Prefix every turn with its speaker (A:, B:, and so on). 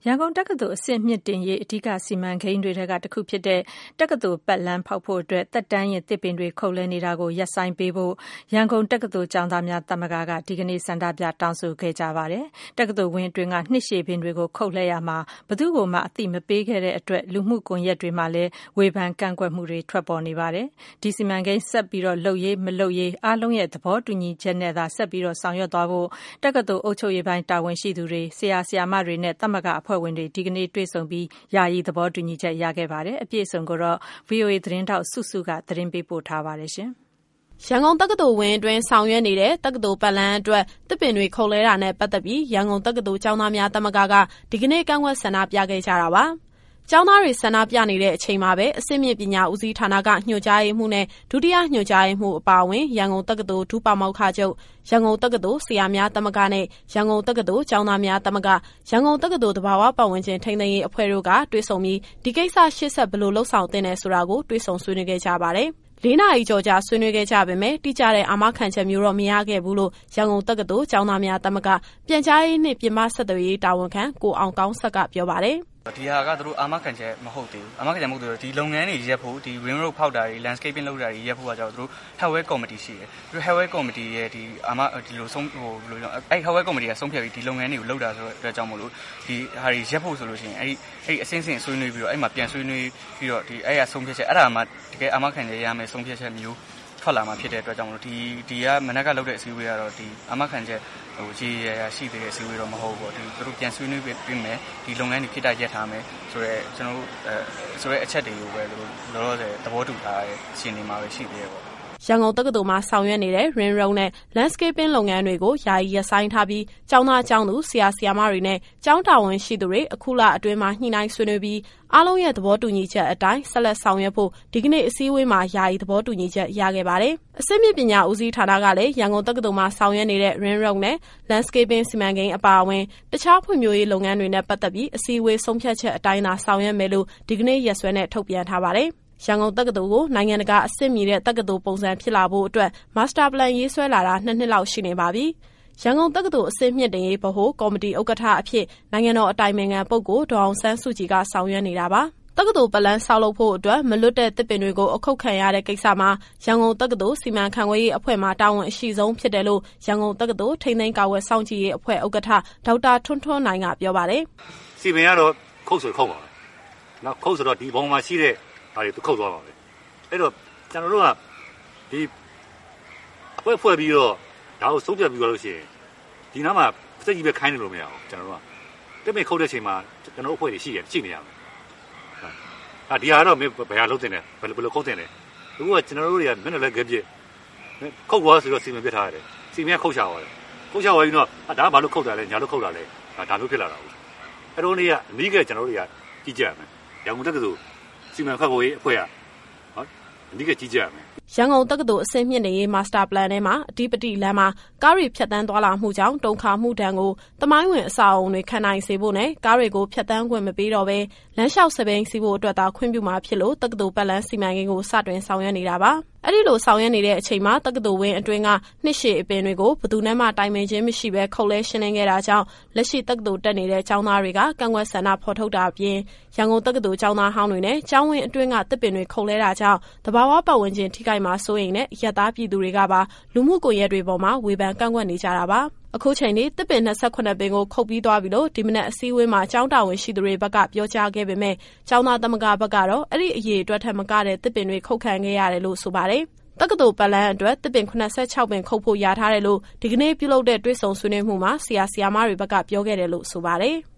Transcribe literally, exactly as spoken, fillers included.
A: ရန်ကုန်တက္ကသိုလ်အဆင့်မြင့်တင်ရေးအဓိကစီမံကိန်းတွေထဲကတစ်ခုဖြစ်တဲ့တက္ကသိုလ်ပတ်လမ်းဖောက်ဖို့အတွက်သက်တမ်းရင့်သစ်ပင်တွေခုတ်လှဲနေတာကိုရပ်ဆိုင်းပေးဖို့ရန်ကုန်တက္ကသိုလ်ကျောင်းသားများသမဂ္ဂကဒီကနေ့ဆန္ဒပြတောင်းဆိုခဲ့ကြပါတယ်။တက္ကသိုလ်ဝင်းအတွင်းကနှစ်ရှည်ပင်တွေကိုခုတ်လှဲရမှာဘယ်သူ့ကိုမှအသိမပေးခဲ့တဲ့အတွက်လူမှုကွန်ရက်တွေမှာလည်းဝေဖန်ကန့်ကွက်မှုတွေထွက်ပေါ်နေပါတယ်။ဒီစီမံကိန်းဆက်ပြီးတော့လုပ်ရေးမလုပ်ရေးအားလုံးရဲ့သဘောတူညီချက်နဲ့သာဆက်ပြီးတော့ဆောင်ရွက်သွားဖို့တက္ကသိုလ်အုပ်ချုပ်ရေးပိုင်းတာဝန်ရှိသူတွေဆရာဆရာမတွေနဲ့သမဂ္ဂအဖွဲ့ဝင်တွေဒီကနေ့တွေ့ဆုံပြီးယာယီသဘောတူညီချက်ရခဲ့ပါတယ်။အပြည့်အစုံကိုတော့ ဗွီအိုအေ သတင်းထောက်စုစုကသတင်းပေးပို့ထားပါတယ်ရှင်
B: ။ရန်ကုန်တက္ကသိုလ်ဝင်းအတွင်းဆောင်ရွက်နေတဲ့တက္ကသိုလ်ပတ်လမ်းအတွက်သစ်ပင်တွေခုတ်လှဲတာနဲ့ပတ်သက်ပြီးရန်ကုန်တက္ကသိုလ်ကျောင်းသားများသမဂ္ဂကဒီကနေ့ကန့်ကွက်ဆန္ဒပြခဲ့ကြတာပါ။ကျောင်းသားတွေဆန္ဒပြနေတဲ့အချိန်မှာပဲအဆင့်မြင့်ပညာဦးစီးဌာနကညွှန်ကြားရေးမှူးနဲ့ဒုတိယညွှန်ကြားရေးမှူးအပါအဝင်ရန်ကုန်တက္ကသိုလ်ဒုပါမောက္ခချုပ်ရန်ကုန်တက္ကသိုလ်ဆရာများသမဂ္ဂနဲ့ရန်ကုန်တက္ကသိုလ်ကျောင်းသားများသမဂ္ဂရန်ကုန်တက္ကသိုလ်တဘာဝပတ်ဝန်းကျင်ထိန်းသိမ်းရေးအဖွဲ့တို့ကတွေ့ဆုံပြီးဒီကိစ္စရှေ့ဆက်ဘယ်လိုလှုပ်ဆောင်သင့်တယ်ဆိုတာကိုတွေ့ဆုံဆွေးနွေးခဲ့ကြပါတယ်။လေးနာရီကျော်ကြာဆွေးနွေးခဲ့ကြပေမဲ့တိကျတဲ့အာမခံချက်မျိုးတော့မရခဲ့ဘူးလို့ရန်ကုန်တက္ကသိုလ်ကျောင်းသားများသမဂ္ဂပြန်ကြားရေးနှင့်ပြင်ပဆက်သွယ်ရေးတာဝန်ခံကိုအောင်ကောင်းဆက်ကပြောပါတယ်။
C: ဒီဟာကသူတို့အာမခံချက်မဟုတ်သေးဘူးအာမခံချက်မဟုတ်သေးဘူးဒီလုပ်ငန်းတွေရက်ဖို့ဒီ ring road ဖောက်တာတွေ landscaping လုပ်တာတွေရက်ဖို့ကကြောင့်သူတို့ hardware committee ရှိတယ်သူတို့ hardware committee ရဲ့ဒီအာမဒီလိုဆုံးဟိုဘယ်လိုပြောအဲ့ hardware committee ကဆုံးဖြတ်ပြီးဒီလုပ်ငန်းတွေကိုလုပ်တာဆိုတော့အတွက်ကြောင့်မလို့ဒီဟာတွေရက်ဖို့ဆိုလို့ရှိရင်အဲ့ဒီအဲ့အစင်းစင်ဆွေးနွေးပြီးတော့အဲ့မှာပြန်ဆွေးနွေးပြီးတော့ဒီအဲ့ရဆုံးဖြတ်ချက်အဲ့ဒါမှတကယ်အာမခံချက်ရမယ်ဆုံးဖြတ်ချက်မျိုးထွက်လာမှာဖြစ်တဲ့အတွက်ကြောင့်မလို့ဒီဒီကမနက်ကလုပ်တဲ့အစည်းအဝေးကတော့ဒီအာမခံချက်ဟိုကြီးရရရှိတဲ့အစည်းအဝေးတော့မဟုတ်ဘူးဒီသူတို့ပြန်ဆွေးနွေးပြီးမယ်ဒီလုပ်ငန်းတွေဖြစ်တာရက်ထားမယ်ဆိုတော့ကျွန်တော်တို့အဲဆိုတဲ့အချက်တွေကိုပဲသူတို့လောလောဆယ်သဘောတူထားတဲ့အချိန်တွေမှာပဲရှိသေးတယ်ပေါ့
B: ရန်ကုန်တက္ကသိုလ်မှာဆောင်ရွက်နေတဲ့ ring road နဲ့ landscaping လုပ်ငန်းတွေကိုယာယီရပ်ဆိုင်းထားပြီးကျောင်းသားကျောင်းသူဆရာဆရာမတွေနဲ့ကျောင်းတာဝန်ရှိသူတွေအခုလအတွင်းမှာညှိနှိုင်းဆွေးနွေးပြီးအားလုံးရဲ့သဘောတူညီချက်အတိုင်းဆက်လက်ဆောင်ရွက်ဖို့ဒီကနေ့အစည်းအဝေးမှာယာယီသဘောတူညီချက်ရခဲ့ပါတယ်။အဆင့်မြင့်ပညာဦးစီးဌာနကလည်းရန်ကုန်တက္ကသိုလ်မှာဆောင်ရွက်နေတဲ့ ring road နဲ့ landscaping စီမံကိန်းအပါအဝင်တခြားဖွံ့ဖြိုးရေးလုပ်ငန်းတွေနဲ့ပတ်သက်ပြီးအစည်းအဝေးဆုံးဖြတ်ချက်အတိုင်းသာဆောင်ရွက်မယ်လို့ဒီကနေ့ရက်စွဲနဲ့ထုတ်ပြန်ထားပါတယ်။ရန်ကုန်တက္ကသိုလ်ကိုနိုင်ငံတကာအဆင့်မီတဲ့တက္ကသိုလ်ပုံစံဖြစ်လာဖို့အတွက် Master Plan ရေးဆွဲလာတာနှစ်နှစ်လောက်ရှိနေပါပြီ။ရန်ကုန်တက္ကသိုလ်အဆင့်မြင့်တင်ရေးဗဟိုကော်မတီဥက္ကဋ္ဌအဖြစ်နိုင်ငံတော်အတိုင်ပင်ခံပုဂ္ဂိုလ်ဒေါ်အောင်ဆန်းစုကြည်ကဆောင်ရွက်နေတာပါ။တက္ကသိုလ်ပတ်လမ်းဆောက်လုပ်ဖို့အတွက်မလွတ်တဲ့သစ်ပင်တွေကိုအခုတ်ခံရတဲ့ကိစ္စမှာရန်ကုန်တက္ကသိုလ်စီမံခန့်ခွဲရေးအဖွဲ့မှတာဝန်အရှိဆုံးဖြစ်တယ်လို့ရန်ကုန်တက္ကသိုလ်ထိန်းသိမ်းကာကွယ်စောင့်ကြည့်ရေးအဖွဲ့ဥက္ကဋ္ဌဒေါက်တာထွန်းထွန်းနိုင်ကပြောပါတယ်
D: ။စီမံကတော့ခုတ်ဆိုခုတ်ပါပဲ။နောက်ခုတ်ဆိုတော့ဒီဘုံမှာရှိတဲ့ဟာတွေသူခုတ်သွားပါပဲ။အဲ့တော့ကျွန်တော်တို့ကဒီဖွဲ့ဖွဲ့ပြီးတော့ဒါကိုဆုံးဖြတ်ပြီးတော့လို့ရှိရင်ဒီနားမှာစက်ကြီးပဲခိုင်းနေလို့မရဘူးကျွန်တော်တို့ကတက်မခုတ်တဲ့ချိန်မှာကျွန်တော်တို့အဖွဲ့တွေရှိရရှိနေရမယ်ဟာဒီဟာတော့မင်းဘယ်ဟာလုပ်တင်လဲဘယ်လိုဘယ်လိုခုတ်တင်လဲအခုကကျွန်တော်တို့တွေကမျက်နှာလဲကြက်ပြစ်ခုတ်သွားဆိုတော့စီမံပြစ်ထားရတယ်စီမံခုတ်ချသွားတယ်ခုတ်ချသွားပြီးတော့ဒါကဘာလို့ခုတ်တာလဲညာလို့ခုတ်တာလဲဒါမျိုးဖြစ်လာတာဘူးအဲ့တော့နေကအမိကကျွန်တော်တို့တွေကကြည့်ကြရမယ်ရန်ကုန်တက္ကသိုလ်စီမံခန့်ခွဲရေးအဖွဲ့ကအဓိကကြီးကြရမယ်
B: ရန်ကုန်တက္ကသိုလ်အဆင့်မြင့်နေရေး Master Plan ထဲမှာအဓိပတိလမ်းမှာကားတွေဖြတ်တန်းသွားလာမှုကြောင့်တုန်ခါမှုတန်းကိုသမိုင်းဝင်အဆောက်အုံတွေခံနိုင်စေဖို့နဲ့ကားတွေကိုဖြတ်တန်းခွင့်မပေးတော့ဘဲလမ်းလျှောက်စပိန်စီးဖို့အတွက်သာခွင့်ပြုမှာဖြစ်လို့တက္ကသိုလ်ပတ်လမ်းစီမံကိန်းကိုစတင်ဆောင်ရွက်နေတာပါအဲ့ဒီလိုဆောင်ရွက်နေတဲ့အချိန်မှာတက္ကသိုလ်ဝင်းအတွင်းကနှစ်ရှည်အပင်တွေကိုဘယ်သူနဲ့မှတိုင်ပင်ခြင်းမရှိဘဲခုတ်လဲရှင်းလင်းခဲ့တာကြောင့်လက်ရှိတက္ကသိုလ်တက်နေတဲ့ကျောင်းသားတွေကကန့်ကွက်ဆန္ဒဖော်ထုတ်တာအပြင်ရန်ကုန်တက္ကသိုလ်ကျောင်းသားဟောင်းတွေနဲ့ကျောင်းဝင်းအတွင်းကသစ်ပင်တွေခုတ်လဲတာကြောင့်တဘာဝပတ်ဝန်းကျင်ထိခိုက်မှာစိုးရိမ်တဲ့ရက်သားပြည်သူတွေကပါလူမှုကွန်ရက်တွေပေါ်မှာဝေဖန်ကန့်ကွက်နေကြတာပါအခုချိန်ထိတစ်ပင်နှစ်ခုပင်ကိုခုတ်ပြီးသွားပြီလို့ဒီမနက်အစည်းအဝေးမှာကျောင်းတာဝန်ရှိသူတွေဘက်ကပြောကြားခဲ့ပေမဲ့ကျောင်းသားသမဂ္ဂဘက်ကတော့အဲ့ဒီအရေးအတွက်ထက်မကတဲ့တစ်ပင်တွေခုတ်ခံခဲ့ရတယ်လို့ဆိုပါတယ်တက္ကသိုလ်ပတ်လမ်းအတွက်တစ်ပင်ခုနှစ်ခြောက်ပင်ခုတ်ဖို့ရထားတယ်လို့ဒီကနေ့ပြုလုပ်တဲ့တွေ့ဆုံဆွေးနွေးမှုမှာဆရာဆရာမတွေဘက်ကပြောခဲ့တယ်လို့ဆိုပါတယ်